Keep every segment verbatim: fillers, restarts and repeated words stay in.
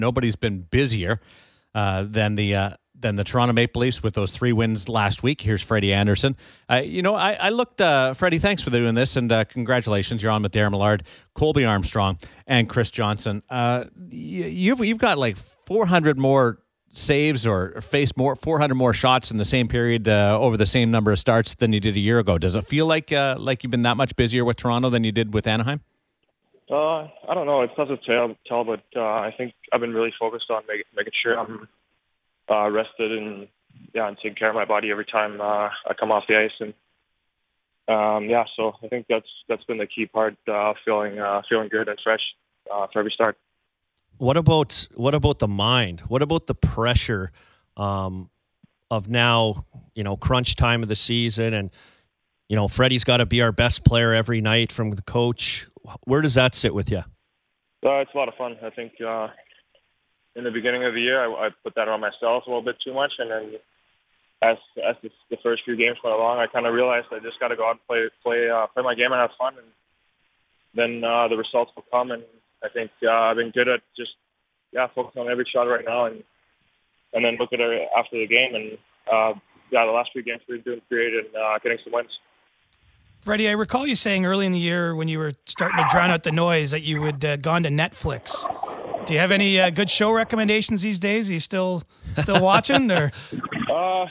Nobody's been busier uh, than the uh, than the Toronto Maple Leafs with those three wins last week. Here's Freddie Anderson. Uh, you know, I, I looked, uh, Freddie, thanks for doing this, and uh, congratulations. You're on with Darren Millard, Colby Armstrong, and Chris Johnson. Uh, you've you've got like four hundred more saves or faced more four hundred more shots in the same period uh, over the same number of starts than you did a year ago. Does it feel like uh, like you've been that much busier with Toronto than you did with Anaheim? Uh, I don't know. It's tough to tell, tell but uh, I think I've been really focused on make, making sure I'm uh, rested and yeah, and taking care of my body every time uh, I come off the ice. And um, yeah, so I think that's that's been the key part. Uh, feeling uh, feeling good and fresh uh, for every start. What about what about the mind? What about the pressure um, of now, you know, crunch time of the season, and you know, Freddie's got to be our best player every night from the coach. Where does that sit with you? Uh, it's a lot of fun. I think uh, in the beginning of the year, I, I put that on myself a little bit too much, and then as as the, the first few games went along, I kind of realized I just got to go out and play play uh, play my game and have fun, and then uh, the results will come. And I think uh, I've been good at just, yeah, focusing on every shot right now, and and then look at it after the game. And, uh, yeah, the last few games we've been doing great and uh, getting some wins. Freddie, I recall you saying early in the year when you were starting to drown out the noise that you had uh, gone to Netflix. Do you have any uh, good show recommendations these days? Are you still still watching? Or uh,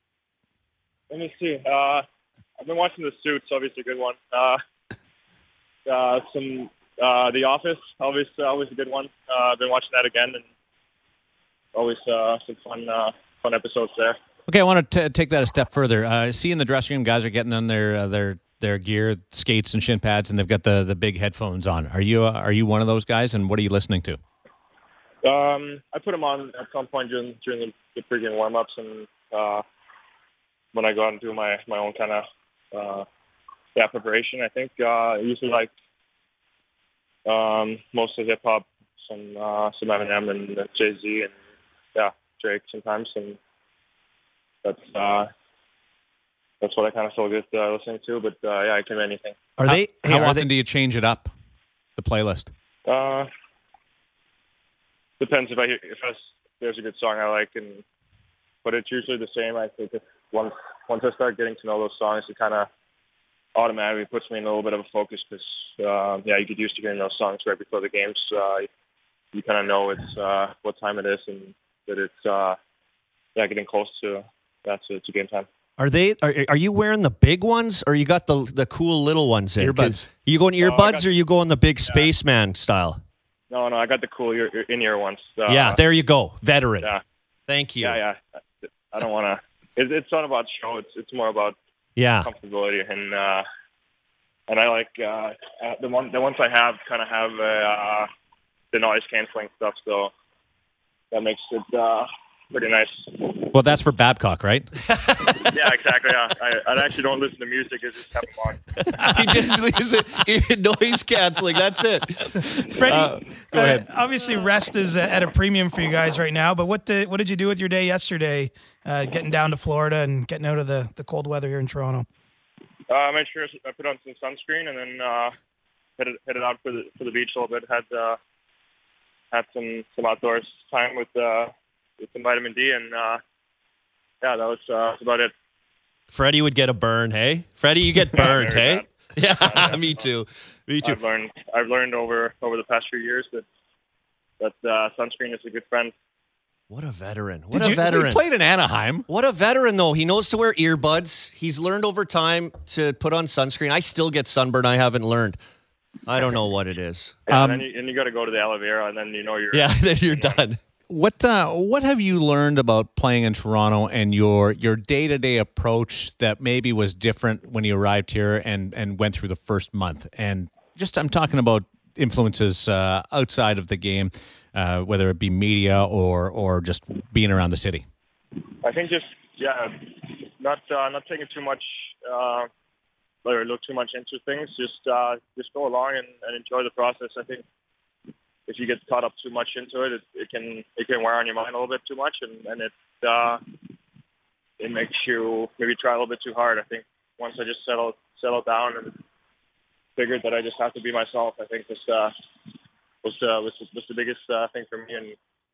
Let me see. Uh, I've been watching The Suits, obviously a good one. Uh, uh, some... Uh, The Office, always uh, always a good one. Uh, I've been watching that again, and always uh, some fun uh, fun episodes there. Okay, I want to t- take that a step further. Uh, see in the dressing room, guys are getting on their uh, their their gear, skates and shin pads, and they've got the, the big headphones on. Are you uh, are you one of those guys? And what are you listening to? Um, I put them on at some point during during the, the pregame warm ups, and uh, when I go out and do my my own kind of uh, yeah preparation. I think uh, I usually like. Um, mostly hip hop, some uh, some Eminem and Jay Z, and yeah, Drake sometimes, and that's uh, that's what I kind of feel good uh, listening to. But uh, yeah, I can do anything. Are how, they? Hey, how are often they, do you change it up, the playlist? Uh, depends if I hear, if I, there's a good song I like, and but it's usually the same. I think if once once I start getting to know those songs, it kind of automatically puts me in a little bit of a focus because, uh, yeah, you get used to hearing those songs right before the games. Uh, you you kind of know it's uh, what time it is and that it's uh, yeah getting close to that's yeah, to game time. Are they? Are, are you wearing the big ones, or you got the the cool little ones in? Earbuds. Are you going earbuds, no, got, or you going the big yeah. spaceman style? No, no, I got the cool ear, in ear ones. Uh, yeah, there you go, veteran. Yeah, thank you. Yeah, yeah. I don't want to. It, it's not about show. It's it's more about yeah comfortability, and uh, and I like uh, the one the ones I have kind of have uh, the noise canceling stuff, so that makes it uh, pretty nice. Well, that's for Babcock, right? Yeah, exactly. Yeah. I, I actually don't listen to music; I just have them on. He just leaves it noise canceling. That's it. Freddie, Uh, go ahead. Uh, obviously, rest is uh, at a premium for you guys right now. But what did what did you do with your day yesterday? Uh, getting down to Florida and getting out of the, the cold weather here in Toronto. Uh, I made sure I put on some sunscreen and then uh, headed headed out for the for the beach a little bit. Had uh, had some, some outdoors time with uh, with some vitamin D, and uh, yeah, that was uh, about it. Freddie would get a burn, hey? Freddie, you get burned, yeah, hey? Yeah, yeah, me too. Me too. I've learned I've learned over over the past few years that that uh, sunscreen is a good friend. What a veteran. What Did a you, veteran. He played in Anaheim. What a veteran, though. He knows to wear earbuds. He's learned over time to put on sunscreen. I still get sunburn. I haven't learned. I don't know what it is. Yeah, Um, and then you, and you got to go to the aloe vera, and then you know you're Yeah, then you're done. What uh, what have you learned about playing in Toronto and your your day to day approach that maybe was different when you arrived here and, and went through the first month? And just I'm talking about influences uh, outside of the game, uh, whether it be media or or just being around the city. I think just yeah, not uh, not taking too much uh, or look too much into things. Just uh, just go along and, and enjoy the process. I think if you get caught up too much into it, it, it can it can wear on your mind a little bit too much, and and it uh, it makes you maybe try a little bit too hard. I think once I just settled settled down and figured that I just have to be myself, I think this uh, was uh, was was the biggest uh, thing for me, and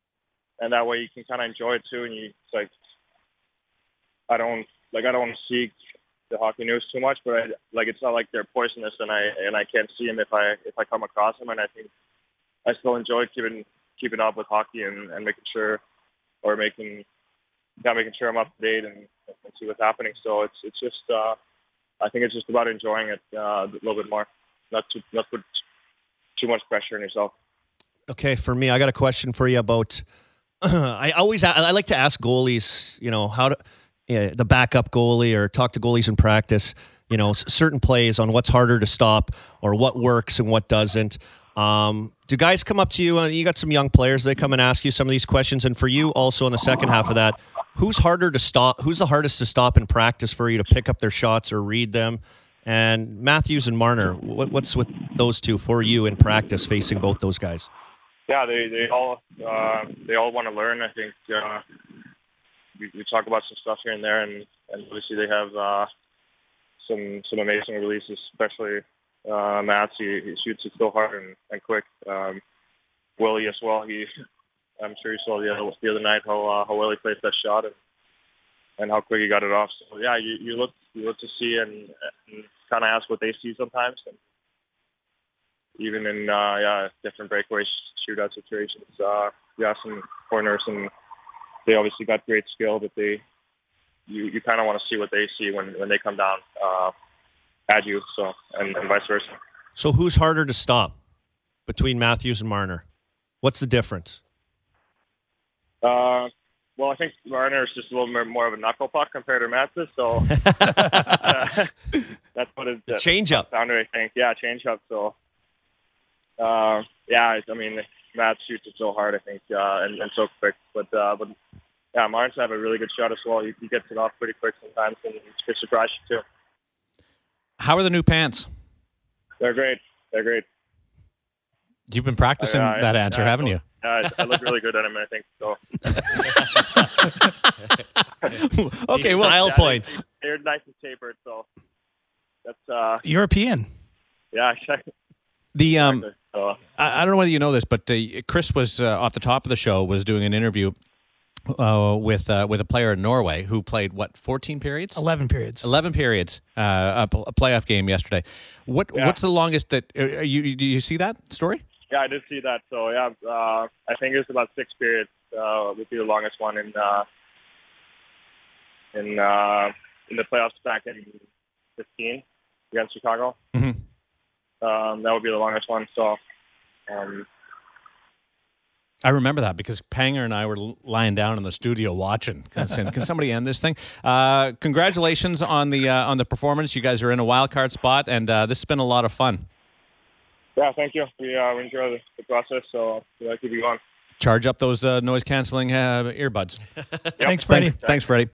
and that way you can kind of enjoy it too. And you it's like, I don't like I don't want to seek the hockey news too much, but I, like it's not like they're poisonous, and I and I can't see them if I if I come across them. And I think I still enjoy keeping keeping up with hockey and, and making sure, or making yeah, making sure I'm up to date and, and see what's happening. So it's it's just uh, I think it's just about enjoying it uh, a little bit more, not to not put too much pressure on yourself. Okay, for me, I got a question for you about. I always I like to ask goalies, you know, how to yeah, the backup goalie or talk to goalies in practice, you know, certain plays on what's harder to stop or what works and what doesn't. Um, do guys come up to you? And you got some young players, they come and ask you some of these questions. And for you also in the second half of that, who's harder to stop? Who's the hardest to stop in practice for you to pick up their shots or read them? And Matthews and Marner, what, what's with those two for you in practice facing both those guys? Yeah, they they all uh, they all want to learn. I think uh, we, we talk about some stuff here and there, and, and obviously they have uh, some some amazing releases, especially uh, Mats. He, he shoots it so hard and, and quick. Um, Willie as well. He, I'm sure you saw the other, the other night how uh, how well he placed that shot and and how quick he got it off. So yeah, you, you look you look to see and, and kind of ask what they see sometimes. And even in uh, yeah different breakaway shootout situations, uh, we have some corners, and they obviously got great skill, but they you, you kind of want to see what they see when, when they come down uh, at you, so and, and vice versa. So who's harder to stop between Matthews and Marner? What's the difference? Uh, well, I think Marner is just a little more, more of a knuckle puck compared to Matthews, so uh, that's what it's the change up. Founder, I think, yeah, change up. So. Uh, yeah, I mean, Matt shoots it so hard, I think, uh, and, and so quick. But, uh, but yeah, Martin's have a really good shot as well. He, he gets it off pretty quick sometimes, and it surprise you too. How are the new pants? They're great. They're great. You've been practicing uh, that yeah, answer, yeah, haven't so, you? Yeah, I, I look really good at him, I think. So. Okay, These well, style yeah, points. They, they're nice and tapered, so that's uh, European. Yeah, exactly. The um, exactly. So, I, I don't know whether you know this, but uh, Chris was uh, off the top of the show was doing an interview uh, with uh, with a player in Norway who played what fourteen periods, eleven periods, eleven periods, uh, a, a playoff game yesterday. What yeah. what's the longest that uh, you do you see that story? Yeah, I did see that. So yeah, uh, I think it's about six periods. Uh, would be the longest one in uh, in uh, in the playoffs back in fifteen against Chicago. Mm-hmm. Um, that would be the longest one. So, um, I remember that because Panger and I were lying down in the studio watching. Saying, can somebody end this thing? Uh, congratulations on the uh, on the performance. You guys are in a wild card spot, and uh, this has been a lot of fun. Yeah, thank you. We, uh, we enjoy the, the process, so we'll keep you going. Charge up those uh, noise canceling uh, earbuds. Yep. Thanks, Freddie. Thanks, Thanks, Freddie.